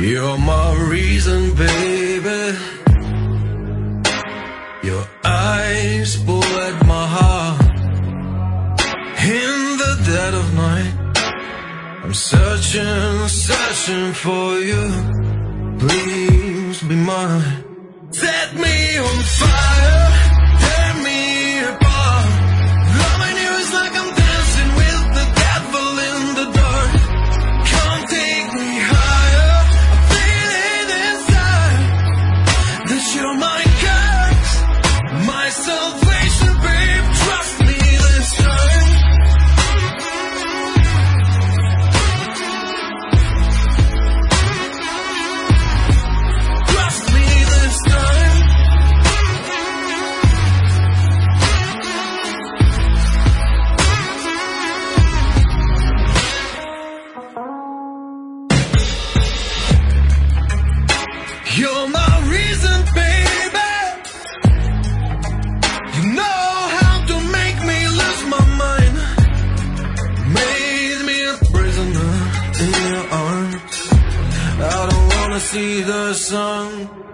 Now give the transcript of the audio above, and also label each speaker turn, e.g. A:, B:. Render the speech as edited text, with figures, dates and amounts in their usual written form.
A: You're my reason, baby. Your eyes pull at my heart. In the dead of night, I'm searching for you. Please be mine. Set me on fire, tear me apart. Loving you is like I'm dancing with the devil in the dark. Can't take me higher, I feel it inside. That you're my curse, my salvation, babe. Trust me this time. Trust me this time. You're my reason, baby. You know how to make me lose my mind. Made me a prisoner in your arms. I don't wanna see the sun.